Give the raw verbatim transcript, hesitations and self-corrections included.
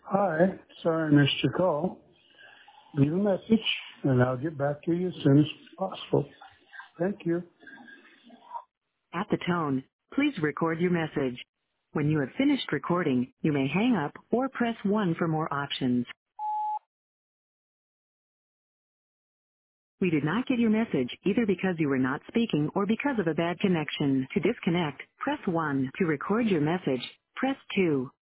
Hi, sorry I missed your call. Leave a message and I'll get back to you as soon as possible. Thank you. At the tone, please record your message. When you have finished recording, you may hang up or press one for more options. We did not get your message either because you were not speaking or because of a bad connection. To disconnect, press one. To record your message, press two.